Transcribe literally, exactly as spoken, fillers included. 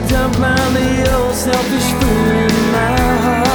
Don't mind the old selfish fool in my heart.